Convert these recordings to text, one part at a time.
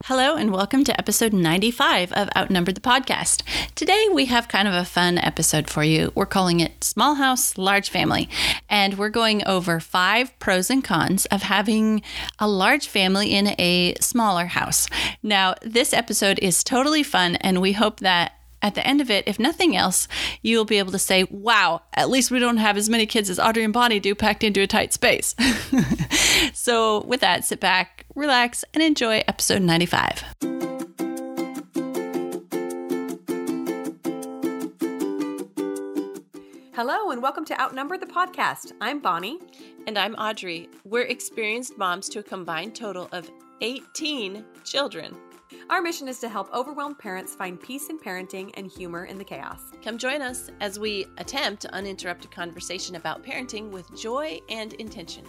Hello and welcome to episode 95 of Outnumbered the Podcast. Today we have kind of a fun episode for you. We're calling it Small House, Large Family. And we're going over 5 pros and cons of having a large family in a smaller house. Now, this episode is totally fun and we hope that at the end of it, if nothing else, you'll be able to say, wow, at least we don't have as many kids as Audrey and Bonnie do packed into a tight space. So with that, sit back, relax, and enjoy episode 95. Hello and welcome to Outnumbered the Podcast. I'm Bonnie. And I'm Audrey. We're experienced moms to a combined total of 18 children. Our mission is to help overwhelmed parents find peace in parenting and humor in the chaos. Come join us as we attempt uninterrupted conversation about parenting with joy and intention.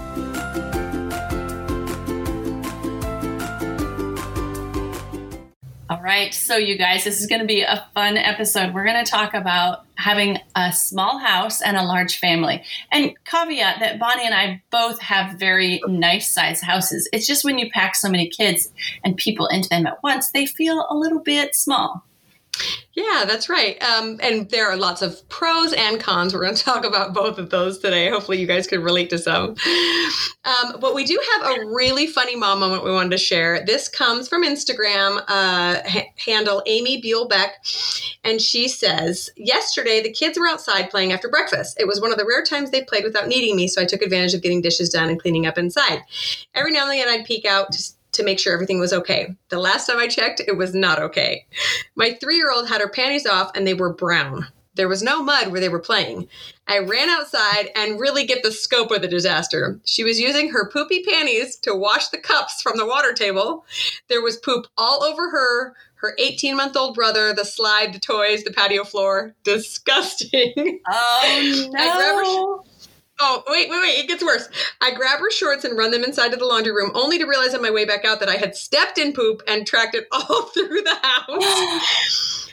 All right, so you guys, this is going to be a fun episode. We're going to talk about having a small house and a large family. And caveat that Bonnie and I both have very nice sized houses. It's just when you pack so many kids and people into them at once, they feel a little bit small. Yeah, that's right. And there are lots of pros and cons. We're going to talk about both of those today. Hopefully you guys can relate to some. But we do have a really funny mom moment we wanted to share. This comes from Instagram, handle Amy Buellbeck. And she says, yesterday, the kids were outside playing after breakfast. It was one of the rare times they played without needing me, so I took advantage of getting dishes done and cleaning up inside. Every now and then I'd peek out to make sure everything was okay. The last time I checked, it was not okay. My 3-year-old had her panties off and they were brown. There was no mud where they were playing. I ran outside and really get the scope of the disaster. She was using her poopy panties to wash the cups from the water table. There was poop all over her 18-month-old brother, the slide, the toys, the patio floor. Disgusting. Oh, no. Oh, wait, it gets worse. I grab her shorts and run them inside to the laundry room, only to realize on my way back out that I had stepped in poop and tracked it all through the house.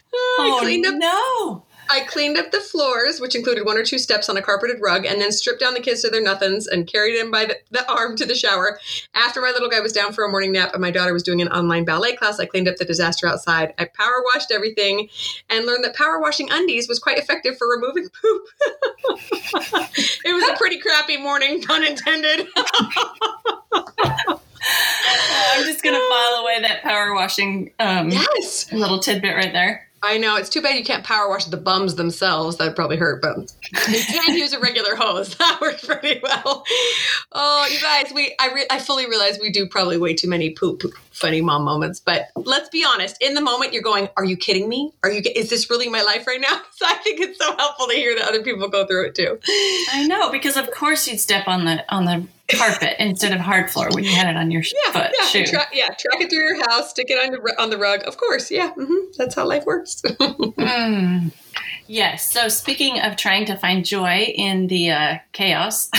I cleaned up the floors, which included 1 or 2 steps on a carpeted rug, and then stripped down the kids to their nothings and carried them by the arm to the shower. After my little guy was down for a morning nap and my daughter was doing an online ballet class, I cleaned up the disaster outside. I power washed everything and learned that power washing undies was quite effective for removing poop. It was a pretty crappy morning, pun intended. I'm just going to file away that power washing yes. little tidbit right there. I know. It's too bad you can't power wash the bums themselves. That'd probably hurt, but you can use a regular hose. That works pretty well. Oh, you guys, I fully realize we do probably way too many poop funny mom moments, but let's be honest. In the moment, you're going, are you kidding me? Is this really my life right now? So I think it's so helpful to hear that other people go through it too. I know, because of course you'd step on the carpet instead of hard floor when you had it on your foot. Yeah, track it through your house, stick it on the rug. Of course, yeah, that's how life works. Yes. So speaking of trying to find joy in the chaos,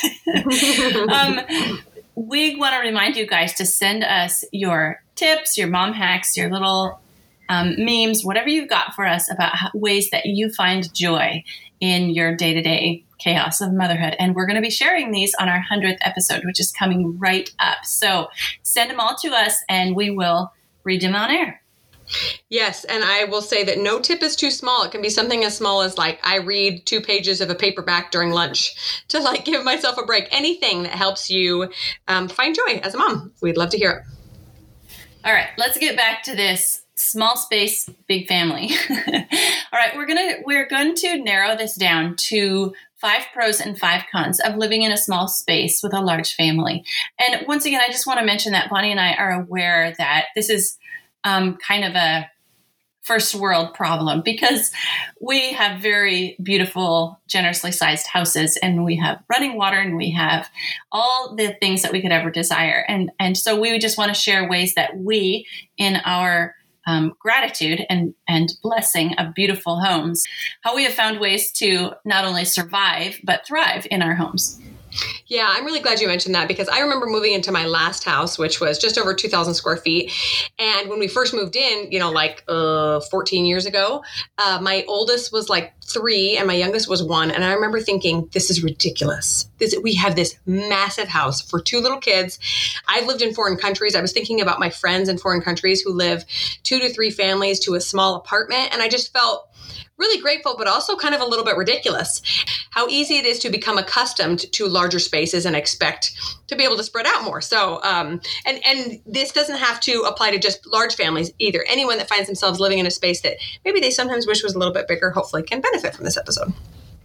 we want to remind you guys to send us your tips, your mom hacks, your little memes, whatever you've got for us about ways that you find joy in your day-to-day chaos of motherhood. And we're going to be sharing these on our 100th episode, which is coming right up. So send them all to us and we will read them on air. Yes. And I will say that no tip is too small. It can be something as small as I read 2 pages of a paperback during lunch to give myself a break. Anything that helps you find joy as a mom. We'd love to hear it. All right, let's get back to this small space, big family. All right, we're going to narrow this down to 5 pros and 5 cons of living in a small space with a large family. And once again, I just want to mention that Bonnie and I are aware that this is kind of a first world problem because we have very beautiful, generously sized houses and we have running water and we have all the things that we could ever desire. And so we would just want to share ways that we, in our gratitude and blessing of beautiful homes, how we have found ways to not only survive, but thrive in our homes. Yeah, I'm really glad you mentioned that because I remember moving into my last house, which was just over 2,000 square feet. And when we first moved in, 14 years ago, my oldest was like 3 and my youngest was 1. And I remember thinking, this is ridiculous. We have this massive house for 2 little kids. I've lived in foreign countries. I was thinking about my friends in foreign countries who live 2 to 3 families to a small apartment. And I just felt really grateful, but also kind of a little bit ridiculous. How easy it is to become accustomed to larger spaces and expect to be able to spread out more. So, and this doesn't have to apply to just large families either. Anyone that finds themselves living in a space that maybe they sometimes wish was a little bit bigger, hopefully can benefit from this episode.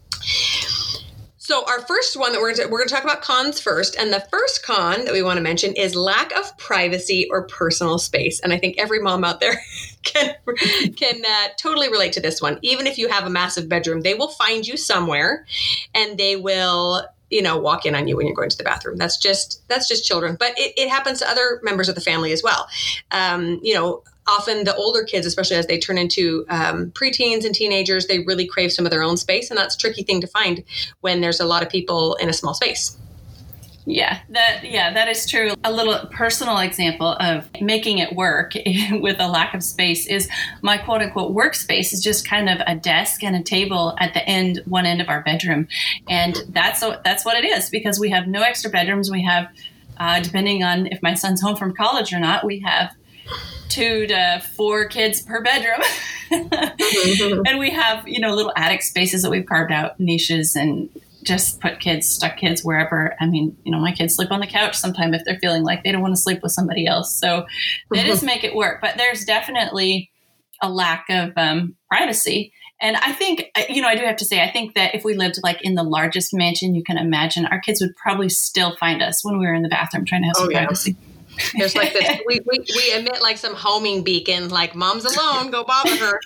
So our first one that we're going to talk about cons first. And the first con that we want to mention is lack of privacy or personal space. And I think every mom out there can totally relate to this one. Even if you have a massive bedroom, they will find you somewhere and they will, walk in on you when you're going to the bathroom. That's just children. But it happens to other members of the family as well. Often the older kids, especially as they turn into preteens and teenagers, they really crave some of their own space. And that's a tricky thing to find when there's a lot of people in a small space. Yeah, that is true. A little personal example of making it work with a lack of space is my quote unquote workspace is just kind of a desk and a table at the one end of our bedroom. And that's what it is because we have no extra bedrooms. We have, depending on if my son's home from college or not, we have 2 to 4 kids per bedroom. And we have, little attic spaces that we've carved out, niches, and just stuck kids wherever. I mean, my kids sleep on the couch sometime if they're feeling like they don't want to sleep with somebody else. So they just make it work. But there's definitely a lack of privacy. And I think, I do have to say, I think that if we lived like in the largest mansion you can imagine, our kids would probably still find us when we were in the bathroom trying to have some privacy. There's like this, we emit like some homing beacon, like mom's alone, go bother her.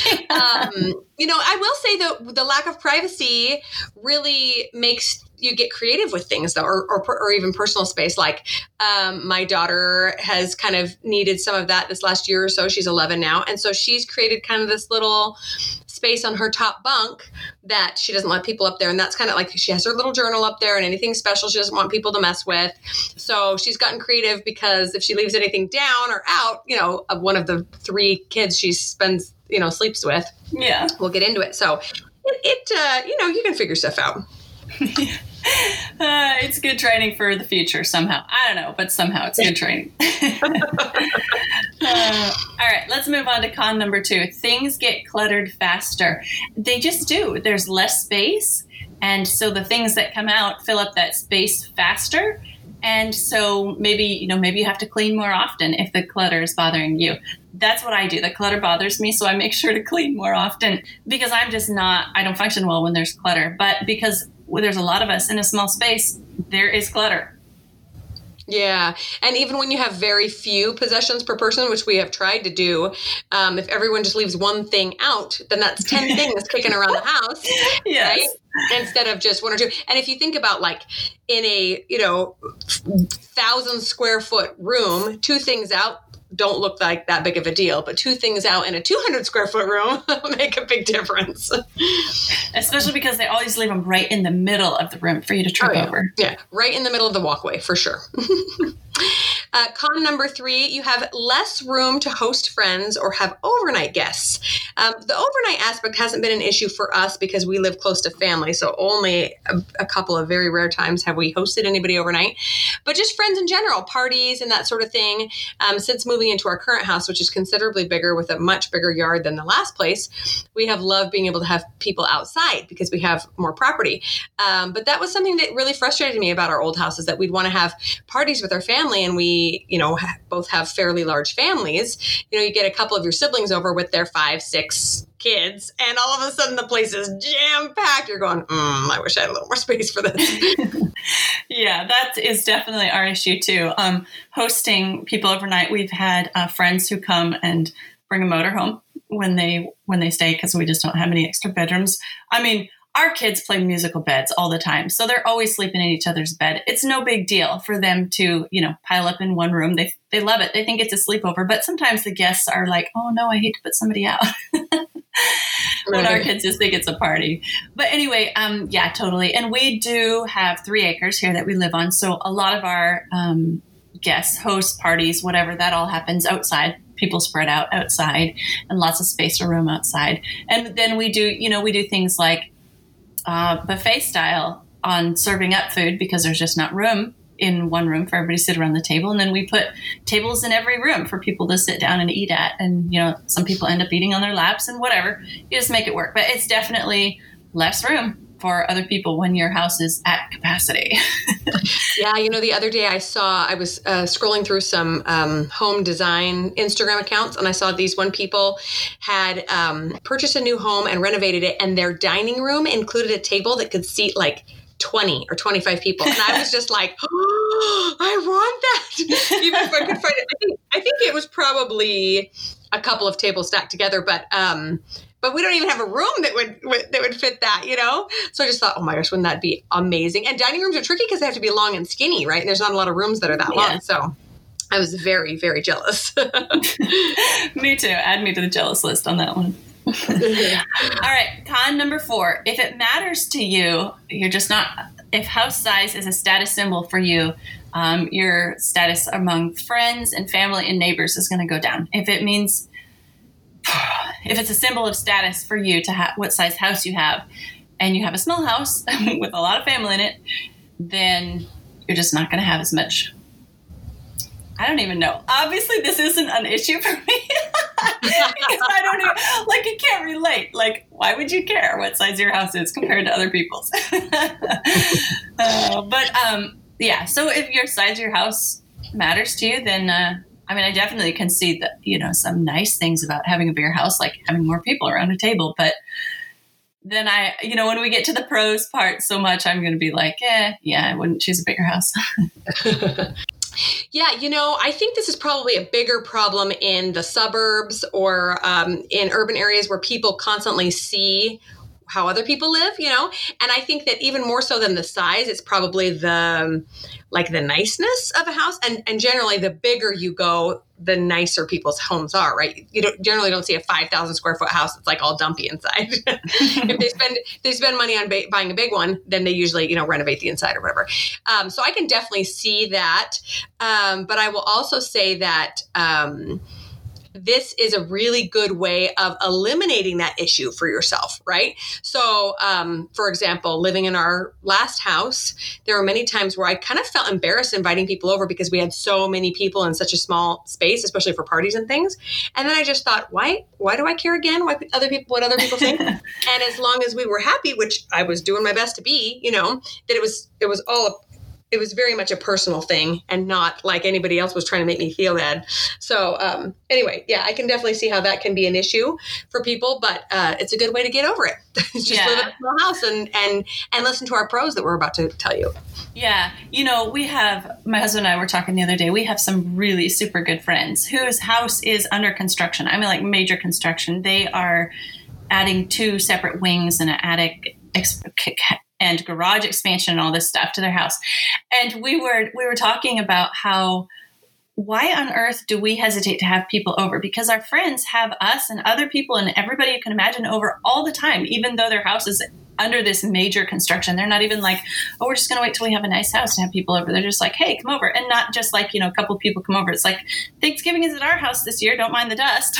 I will say that the lack of privacy really makes you get creative with things though, or even personal space. Like my daughter has kind of needed some of that this last year or so. She's 11 now. And so she's created kind of this little space on her top bunk that she doesn't let people up there. And that's kind of like she has her little journal up there and anything special she doesn't want people to mess with. So she's gotten creative because if she leaves anything down or out, of one of the 3 kids she spends, sleeps with, we'll get into it. So you can figure stuff out. It's good training for the future somehow. I don't know, but somehow it's good training. All right, let's move on to con number 2. Things get cluttered faster. They just do. There's less space. And so the things that come out fill up that space faster. And so maybe you have to clean more often if the clutter is bothering you. That's what I do. The clutter bothers me, so I make sure to clean more often because I don't function well when there's clutter. But because there's a lot of us in a small space, there is clutter. Yeah. And even when you have very few possessions per person, which we have tried to do, if everyone just leaves one thing out, then that's 10 things kicking around the house. Yes. Right? Instead of just 1 or 2. And if you think about like in a, 1,000 square foot room, 2 things out don't look like that big of a deal, but 2 things out in a 200 square foot room make a big difference. Especially because they always leave them right in the middle of the room for you to trip over. Yeah, right in the middle of the walkway for sure. Con number 3, you have less room to host friends or have overnight guests. The overnight aspect hasn't been an issue for us because we live close to family. So only a couple of very rare times have we hosted anybody overnight. But just friends in general, parties and that sort of thing. Since moving into our current house, which is considerably bigger with a much bigger yard than the last place, we have loved being able to have people outside because we have more property. But that was something that really frustrated me about our old house is that we'd want to have parties with our family and we both have fairly large families. You get a couple of your siblings over with their 5, 6 kids, and all of a sudden the place is jam-packed. You're going, I wish I had a little more space for this. Yeah, that is definitely our issue too. Hosting people overnight, we've had friends who come and bring a motorhome when they stay because we just don't have any extra bedrooms. I mean, our kids play musical beds all the time, so they're always sleeping in each other's bed. It's no big deal for them to, pile up in one room. They love it. They think it's a sleepover, but sometimes the guests are like, oh no, I hate to put somebody out. when our kids just think it's a party. But anyway, yeah, totally. And we do have 3 acres here that we live on. So a lot of our guests, hosts, parties, whatever, that all happens outside. People spread out outside and lots of space or room outside. And then we do things like buffet style on serving up food because there's just not room in one room for everybody to sit around the table. And then we put tables in every room for people to sit down and eat at. And, some people end up eating on their laps and whatever. You just make it work. But it's definitely less room for other people when your house is at capacity. Yeah, the other day I was scrolling through some home design Instagram accounts, and I saw these people had purchased a new home and renovated it, and their dining room included a table that could seat like 20 or 25 people. And I was just like, oh, I want that. Even if I could find it. I think it was probably a couple of tables stacked together, but we don't even have a room that would fit that, So I just thought, oh my gosh, wouldn't that be amazing? And dining rooms are tricky because they have to be long and skinny, right? And there's not a lot of rooms that are that long. So I was very, very jealous. Me too. Add me to the jealous list on that one. All right. Con number 4. If it matters to you, if house size is a status symbol for you, your status among friends and family and neighbors is going to go down. If it's a symbol of status for you to have what size house you have, and you have a small house with a lot of family in it, then you're just not going to have as much. I don't even know. Obviously, this isn't an issue for me because I don't even, you can't relate. Why would you care what size your house is compared to other people's? Yeah. So if your size of your house matters to you, then I definitely can see that, some nice things about having a bigger house, like having more people around a table. But then when we get to the pros part so much, I'm going to be like, yeah, I wouldn't choose a bigger house. Yeah, I think this is probably a bigger problem in the suburbs or in urban areas where people constantly see how other people live, and I think that even more so than the size, it's probably the niceness of a house. And generally, the bigger you go, the nicer people's homes are, right? You generally don't see a 5,000 square foot house that's all dumpy inside. If they spend money on buying a big one, then they usually, renovate the inside or whatever. So I can definitely see that. But I will also say that this is a really good way of eliminating that issue for yourself, right? So, for example, living in our last house, there were many times where I kind of felt embarrassed inviting people over because we had so many people in such a small space, especially for parties and things. And then I just thought, why do I care again? What other people think? And as long as we were happy, which I was doing my best to be, that it was very much a personal thing and not like anybody else was trying to make me feel bad. So anyway, yeah, I can definitely see how that can be an issue for people, but it's a good way to get over it. Just live in a small house and listen to our pros that we're about to tell you. Yeah. We have, my husband and I were talking the other day, we have some really super good friends whose house is under construction. Major construction. They are adding 2 separate wings and an attic and garage expansion and all this stuff to their house. And we were talking about why on earth do we hesitate to have people over? Because our friends have us and other people and everybody you can imagine over all the time, even though their house is under this major construction. They're not even like, oh, we're just going to wait till we have a nice house to have people over. They're just like, hey, come over. And not just like, a couple of people come over. It's like, Thanksgiving is at our house this year. Don't mind the dust.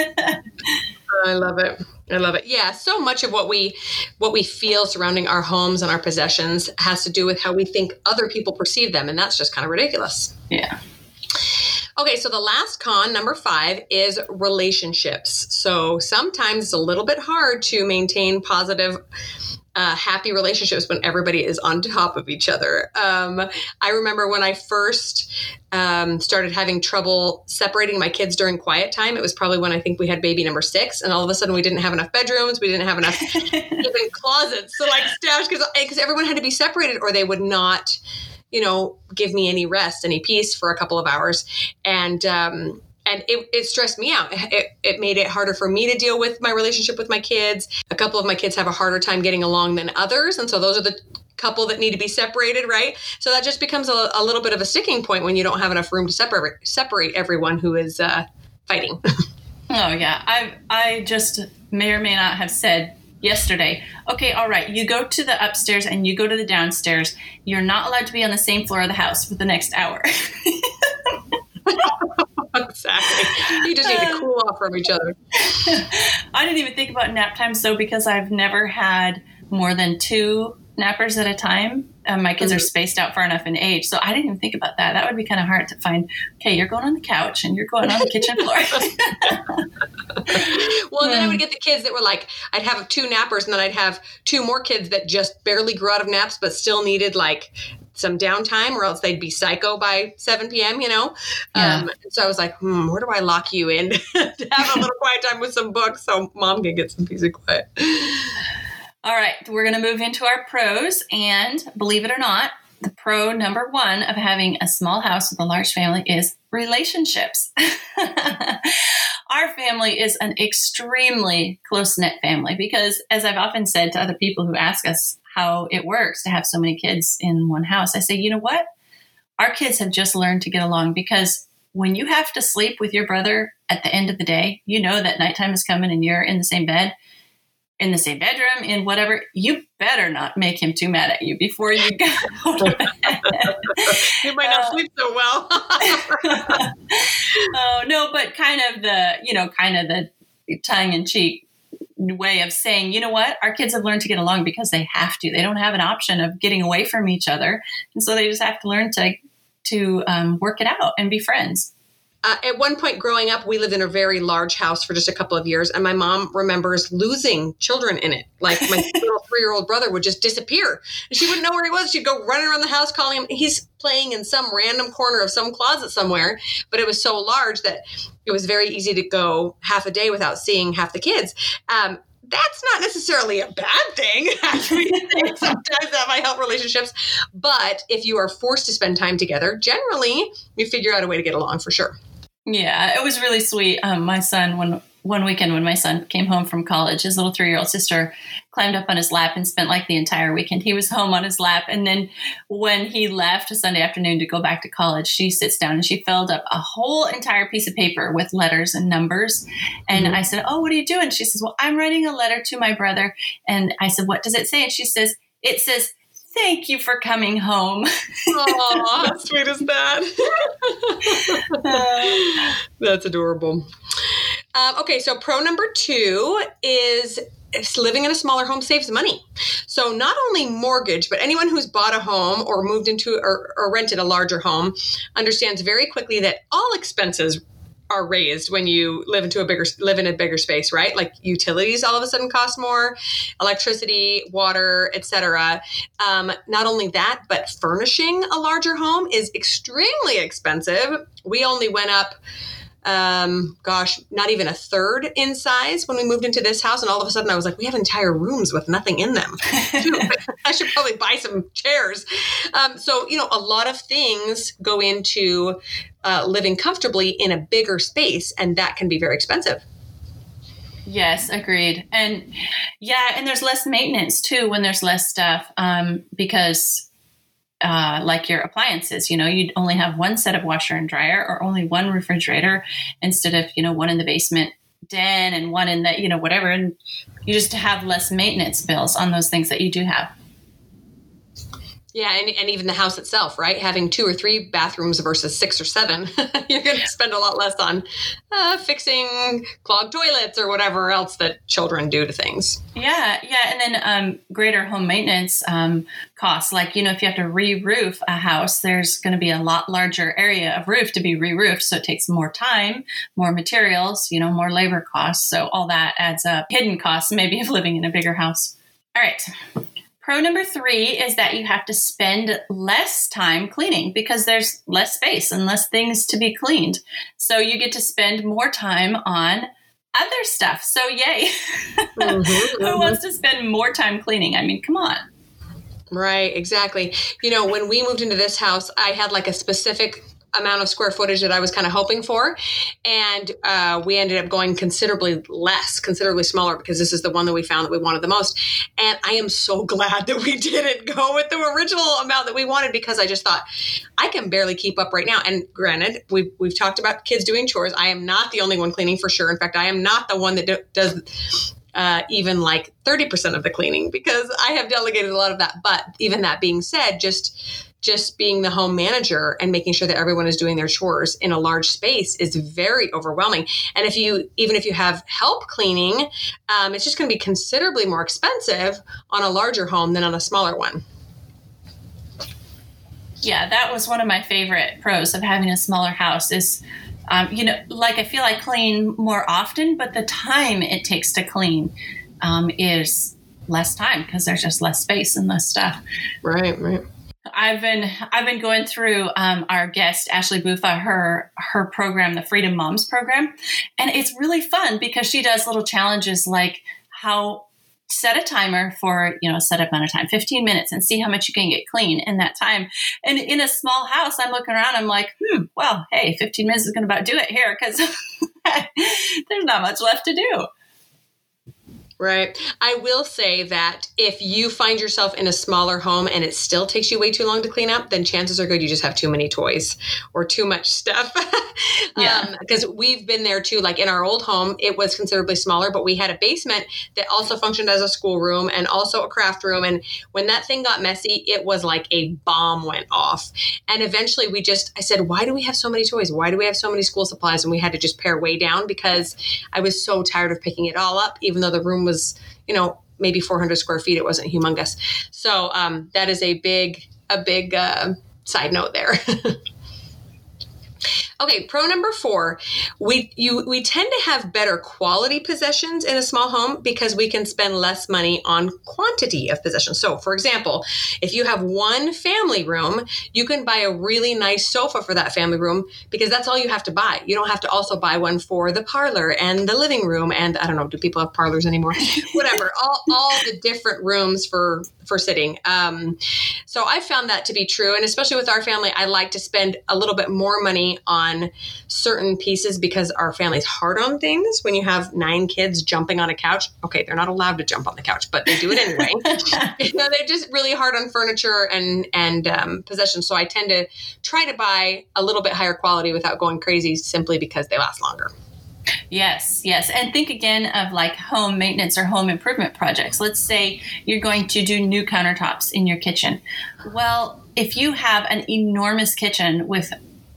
I love it. Yeah. So much of what we feel surrounding our homes and our possessions has to do with how we think other people perceive them. And that's just kind of ridiculous. Yeah. Okay. So the last con, number 5, is relationships. So sometimes it's a little bit hard to maintain positive, happy relationships when everybody is on top of each other. I remember when I first started having trouble separating my kids during quiet time. It was probably when I think we had baby number 6, and all of a sudden we didn't have enough bedrooms. We didn't have enough even closets. So stash, because everyone had to be separated or they would not, give me any rest, any peace for a couple of hours. And it stressed me out. It made it harder for me to deal with my relationship with my kids. A couple of my kids have a harder time getting along than others. And so those are the couple that need to be separated, right? So that just becomes a little bit of a sticking point when you don't have enough room to separate everyone who is fighting. Oh, yeah. I just may or may not have said yesterday, okay, all right, you go to the upstairs and you go to the downstairs. You're not allowed to be on the same floor of the house for the next hour. Exactly. You just need to cool off from each other. I didn't even think about nap times, though, because I've never had more than 2 nappers at a time. My kids are spaced out far enough in age, so I didn't even think about that. That would be kind of hard to find. Okay, you're going on the couch and you're going on the kitchen floor. Well, and then I would get the kids that were like, I'd have 2 nappers, and then I'd have 2 more kids that just barely grew out of naps, but still needed like some downtime, or else they'd be psycho by 7 p.m., you know? Yeah. So I was like, where do I lock you in to have a little quiet time with some books so mom can get some peace and quiet? All right, we're going to move into our pros, and believe it or not, the pro number 1 of having a small house with a large family is relationships. Our family is an extremely close-knit family because, as I've often said to other people who ask us how it works to have so many kids in one house, I say, you know what? Our kids have just learned to get along, because when you have to sleep with your brother at the end of the day, you know that nighttime is coming and you're in the same bed, in the same bedroom, in whatever, you better not make him too mad at you before you go to bed. You might not sleep so well. Oh, no, but kind of the tongue-in-cheek way of saying, you know what, our kids have learned to get along because they have to. They don't have an option of getting away from each other. And so they just have to learn to work it out and be friends. At one point growing up, we lived in a very large house for just a couple of years, and my mom remembers losing children in it. Like my little 3-year-old brother would just disappear, and she wouldn't know where he was. She'd go running around the house calling him. He's playing in some random corner of some closet somewhere, but it was so large that it was very easy to go half a day without seeing half the kids. That's not necessarily a bad thing. Actually, sometimes that might help relationships. But if you are forced to spend time together, generally you figure out a way to get along for sure. Yeah, it was really sweet. My son, one weekend when my son came home from college, his little 3-year-old sister climbed up on his lap and spent like the entire weekend. He was home on his lap. And then when he left Sunday afternoon to go back to college, she sits down and she filled up a whole entire piece of paper with letters and numbers. And I said, oh, what are you doing? She says, well, I'm writing a letter to my brother. And I said, what does it say? And she says, it says, thank you for coming home. Oh, how sweet is that? That's adorable. Okay, so pro number 2 is living in a smaller home saves money. So not only mortgage, but anyone who's bought a home or moved into or rented a larger home understands very quickly that all expenses are raised when you live in a bigger space, right? Like utilities all of a sudden cost more, electricity, water, etc. Not only that, but furnishing a larger home is extremely expensive. We only went up, not even a third in size when we moved into this house. And all of a sudden I was like, we have entire rooms with nothing in them. I should probably buy some chairs. So, a lot of things go into living comfortably in a bigger space, and that can be very expensive. Yes, agreed. And there's less maintenance too when there's less stuff, because like your appliances, you'd only have one set of washer and dryer or only one refrigerator instead of, one in the basement den and one in the, whatever. And you just have less maintenance bills on those things that you do have. Yeah, and even the house itself, right? Having 2 or 3 bathrooms versus 6 or 7, you're going to spend a lot less on fixing clogged toilets or whatever else that children do to things. Yeah. And then greater home maintenance costs. Like, if you have to re-roof a house, there's going to be a lot larger area of roof to be re-roofed. So it takes more time, more materials, more labor costs. So all that adds up. Hidden costs maybe of living in a bigger house. All right. Pro number 3 is that you have to spend less time cleaning because there's less space and less things to be cleaned. So you get to spend more time on other stuff. So yay. Who wants to spend more time cleaning? I mean, come on. Right, exactly. When we moved into this house, I had like a specific amount of square footage that I was kind of hoping for. And we ended up going considerably smaller, because this is the one that we found that we wanted the most. And I am so glad that we didn't go with the original amount that we wanted, because I just thought, I can barely keep up right now. And granted, we've talked about kids doing chores. I am not the only one cleaning for sure. In fact, I am not the one that does even like 30% of the cleaning because I have delegated a lot of that. But even that being said, just being the home manager and making sure that everyone is doing their chores in a large space is very overwhelming. And even if you have help cleaning, it's just going to be considerably more expensive on a larger home than on a smaller one. Yeah, that was one of my favorite pros of having a smaller house is, like I feel I clean more often, but the time it takes to clean is less time because there's just less space and less stuff. Right. I've been going through our guest Ashley Bufa, her program, the Freedom Moms program, and it's really fun because she does little challenges like how set a timer for a set amount of time, 15 minutes, and see how much you can get clean in that time. And in a small house, I'm looking around, I'm like, well, hey, 15 minutes is going to about do it here because there's not much left to do. Right. I will say that if you find yourself in a smaller home and it still takes you way too long to clean up, then chances are good you just have too many toys or too much stuff. Yeah. Because we've been there too. Like in our old home, it was considerably smaller, but we had a basement that also functioned as a schoolroom and also a craft room. And when that thing got messy, it was like a bomb went off. And eventually I said, why do we have so many toys? Why do we have so many school supplies? And we had to just pare way down because I was so tired of picking it all up, even though the room was, maybe 400 square feet. It wasn't humongous. So that is a big side note there. Okay, pro number 4, we tend to have better quality possessions in a small home because we can spend less money on quantity of possessions. So, for example, if you have one family room, you can buy a really nice sofa for that family room because that's all you have to buy. You don't have to also buy one for the parlor and the living room and I don't know, do people have parlors anymore? Whatever, all the different rooms for sitting. So I found that to be true. And especially with our family, I like to spend a little bit more money on certain pieces because our family's hard on things. When you have 9 kids jumping on a couch, okay, they're not allowed to jump on the couch, but they do it anyway. They're just really hard on furniture and possessions. So I tend to try to buy a little bit higher quality without going crazy simply because they last longer. Yes. And think again of like home maintenance or home improvement projects. Let's say you're going to do new countertops in your kitchen. Well, if you have an enormous kitchen with,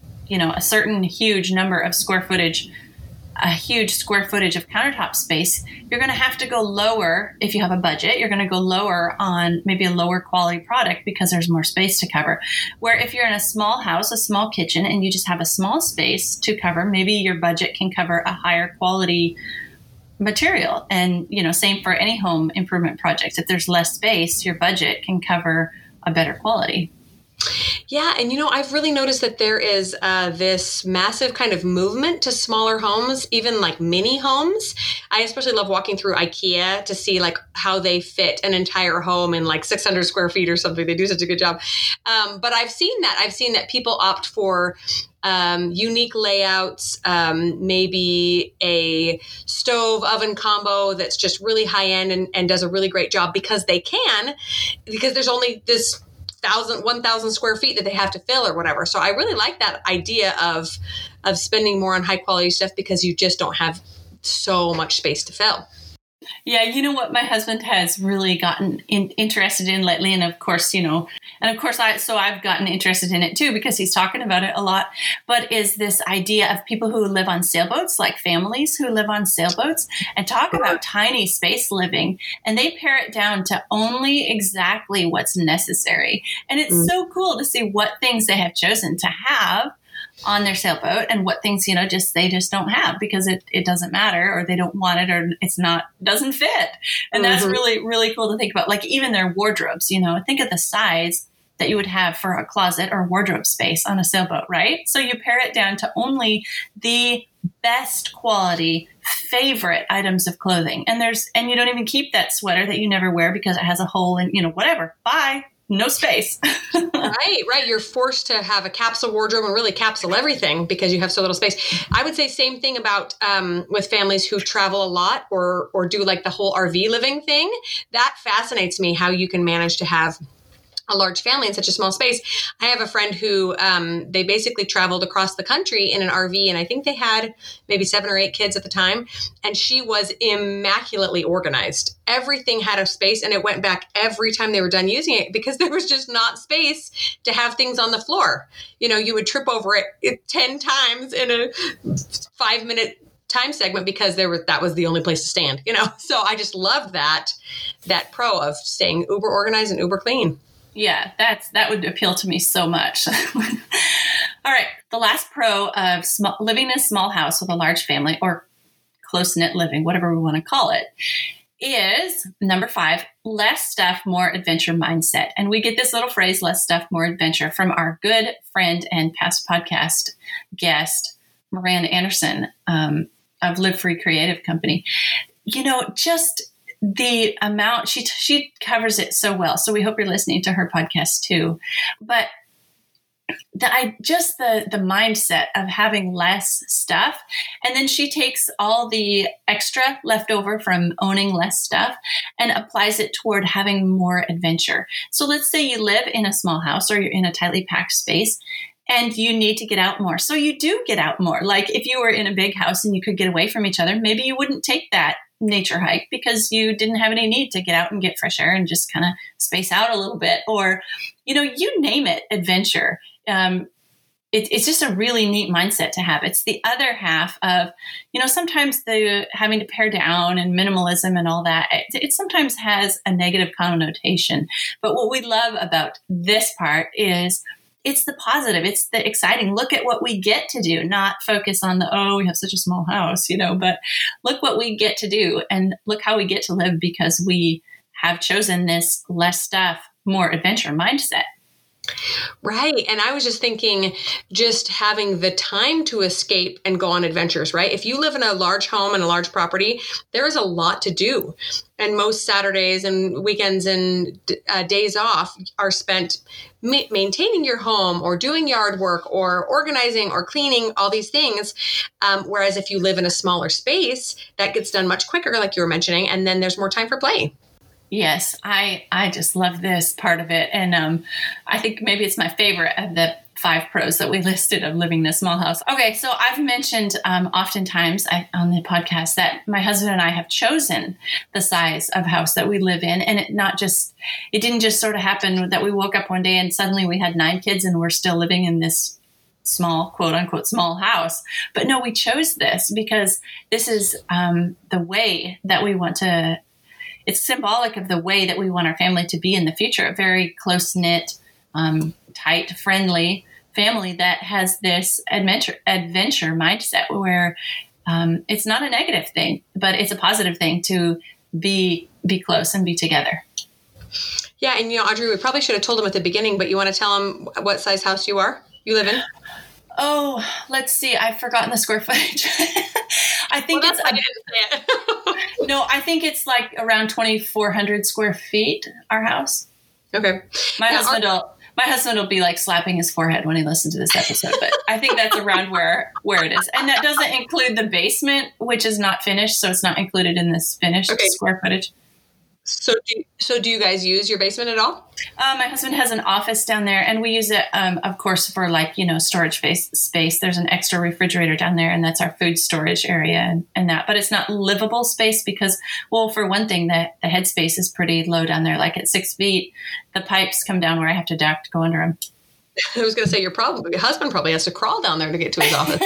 a certain huge number of square footage, a huge square footage of countertop space, you're going to have to go lower. If you have a budget, you're going to go lower on maybe a lower quality product because there's more space to cover. Where if you're in a small house, a small kitchen, and you just have a small space to cover, maybe your budget can cover a higher quality material. And, same for any home improvement project. If there's less space, your budget can cover a better quality. Yeah. And, I've really noticed that there is this massive kind of movement to smaller homes, even like mini homes. I especially love walking through IKEA to see like how they fit an entire home in like 600 square feet or something. They do such a good job. But I've seen that people opt for unique layouts, maybe a stove oven combo that's just really high end and does a really great job because there's only this 1,000 square feet that they have to fill or whatever. So I really like that idea of spending more on high quality stuff because you just don't have so much space to fill. Yeah, you know what my husband has really gotten interested in lately, and of course, I've gotten interested in it too because he's talking about it a lot, but is this idea of people who live on sailboats, like families who live on sailboats, and talk about tiny space living, and they pare it down to only exactly what's necessary. And it's so cool to see what things they have chosen to have on their sailboat and what things, they just don't have because it doesn't matter or they don't want it or doesn't fit. And that's really, really cool to think about. Like even their wardrobes, think of the size that you would have for a closet or wardrobe space on a sailboat, right? So you pare it down to only the best quality favorite items of clothing. And you don't even keep that sweater that you never wear because it has a hole in, whatever. Bye. No space. Right. You're forced to have a capsule wardrobe and really capsule everything because you have so little space. I would say same thing about with families who travel a lot or do like the whole RV living thing. That fascinates me how you can manage to have a large family in such a small space. I have a friend who they basically traveled across the country in an RV, and I think they had maybe 7 or 8 kids at the time, and she was immaculately organized. Everything had a space, and it went back every time they were done using it because there was just not space to have things on the floor. You know, you would trip over it 10 times in a 5-minute time segment because that was the only place to stand, you know? So I just loved that pro of staying uber organized and uber clean. Yeah, that would appeal to me so much. All right. The last pro of living in a small house with a large family, or close-knit living, whatever we want to call it, is number 5, less stuff, more adventure mindset. And we get this little phrase, less stuff, more adventure, from our good friend and past podcast guest, Miranda Anderson, of Live Free Creative Company. You know, just the amount, she covers it so well. So we hope you're listening to her podcast too. But the mindset of having less stuff. And then she takes all the extra left over from owning less stuff and applies it toward having more adventure. So let's say you live in a small house or you're in a tightly packed space and you need to get out more. So you do get out more. Like if you were in a big house and you could get away from each other, maybe you wouldn't take that nature hike because you didn't have any need to get out and get fresh air and just kind of space out a little bit, or, you know, you name it, adventure. It's just a really neat mindset to have. It's the other half of, you know, sometimes the having to pare down and minimalism and all that, it sometimes has a negative connotation. But what we love about this part is it's the positive. It's the exciting. Look at what we get to do, not focus on we have such a small house, you know, but look what we get to do and look how we get to live because we have chosen this less stuff, more adventure mindset. Right. And I was just thinking, just having the time to escape and go on adventures, right? If you live in a large home and a large property, there is a lot to do. And most Saturdays and weekends and days off are spent maintaining your home or doing yard work or organizing or cleaning, all these things. Whereas if you live in a smaller space, that gets done much quicker, like you were mentioning, and then there's more time for play. Yes, I just love this part of it. And I think maybe it's my favorite of the 5 pros that we listed of living in a small house. Okay, so I've mentioned oftentimes on the podcast that my husband and I have chosen the size of house that we live in. And it didn't just sort of happen that we woke up one day and suddenly we had 9 kids and we're still living in this small, quote unquote, small house. But no, we chose this because this is the way that we want to. It's symbolic of the way that we want our family to be in the future, a very close-knit, tight, friendly family that has this adventure mindset where it's not a negative thing, but it's a positive thing to be close and be together. Yeah, and Audrey, we probably should have told them at the beginning, but you want to tell them what size house you live in? Oh, let's see. I've forgotten the square footage. I think that's why I didn't say it. No, I think it's like around 2,400 square feet, our house. Okay. My husband will be like slapping his forehead when he listens to this episode, but I think that's around where it is. And that doesn't include the basement, which is not finished. So it's not included in this finished square footage. So do you guys use your basement at all? My husband has an office down there, and we use it, of course, for storage space. There's an extra refrigerator down there, and that's our food storage area and that. But it's not livable space because, well, for one thing, the headspace is pretty low down there. Like at 6 feet, the pipes come down where I have to duck to go under them. I was going to say your husband probably has to crawl down there to get to his office.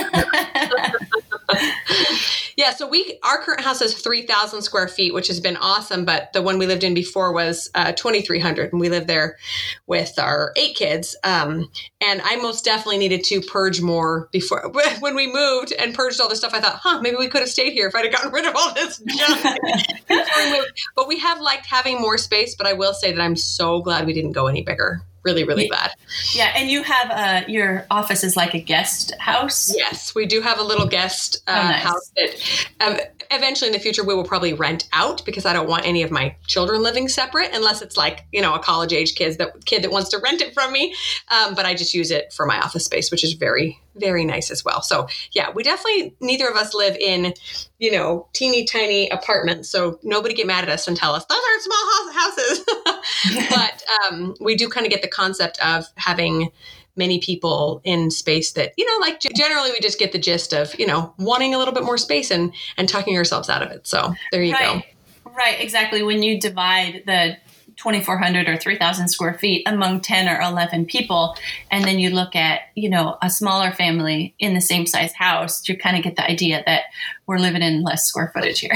Yeah, so our current house is 3,000 square feet, which has been awesome. But the one we lived in before was 2,300, and we lived there with our 8 kids. And I most definitely needed to purge more before when we moved and purged all the stuff. I thought, maybe we could have stayed here if I'd have gotten rid of all this junk before we moved. But we have liked having more space. But I will say that I'm so glad we didn't go any bigger. Really, really glad. Yeah, and you have your office is like a guest house? Yes, we do have a little guest house that eventually in the future we will probably rent out because I don't want any of my children living separate unless it's like, a college age kid that wants to rent it from me. But I just use it for my office space, which is very, very nice as well. So yeah, we definitely, neither of us live in, teeny tiny apartments. So nobody get mad at us and tell us those aren't small houses. But we do kind of get the concept of having many people in space that, generally we just get the gist of, wanting a little bit more space and talking ourselves out of it. So there you go. Right, exactly. When you divide the 2,400 or 3,000 square feet among 10 or 11 people, and then you look at, a smaller family in the same size house, you kind of get the idea that we're living in less square footage here.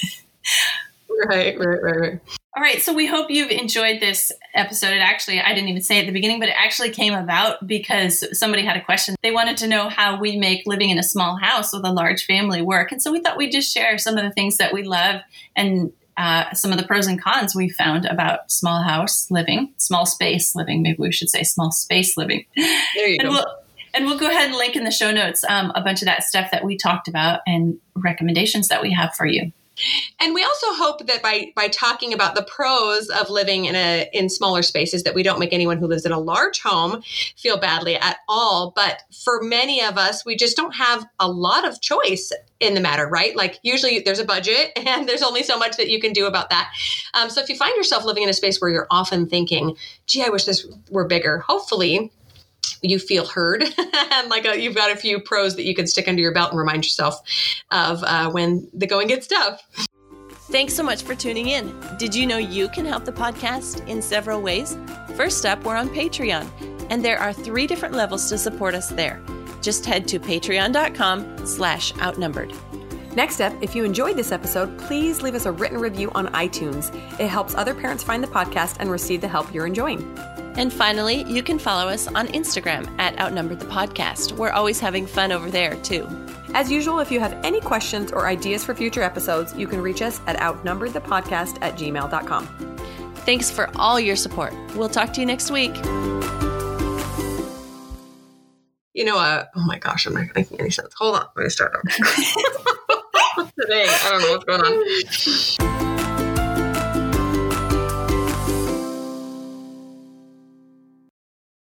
Right. All right. So we hope you've enjoyed this episode. I didn't even say it at the beginning, but it actually came about because somebody had a question. They wanted to know how we make living in a small house with a large family work. And so we thought we'd just share some of the things that we love and some of the pros and cons we found about small house living, small space living. Maybe we should say small space living. There you go. We'll go ahead and link in the show notes a bunch of that stuff that we talked about and recommendations that we have for you. And we also hope that by talking about the pros of living in smaller spaces, that we don't make anyone who lives in a large home feel badly at all. But for many of us, we just don't have a lot of choice in the matter, right? Like usually there's a budget and there's only so much that you can do about that. So if you find yourself living in a space where you're often thinking, gee, I wish this were bigger, hopefully you feel heard and you've got a few pros that you can stick under your belt and remind yourself of when the going gets tough. Thanks so much for tuning in. Did you know you can help the podcast in several ways? First up, we're on Patreon, and there are 3 different levels to support us there. Just head to patreon.com/outnumbered. Next up, if you enjoyed this episode, please leave us a written review on iTunes. It helps other parents find the podcast and receive the help you're enjoying. And finally, you can follow us on Instagram at Outnumbered the Podcast. We're always having fun over there, too. As usual, if you have any questions or ideas for future episodes, you can reach us at outnumberedthepodcast@gmail.com. Thanks for all your support. We'll talk to you next week. Oh my gosh, I'm not making any sense. Hold on, let me start over. Today, I don't know what's going on.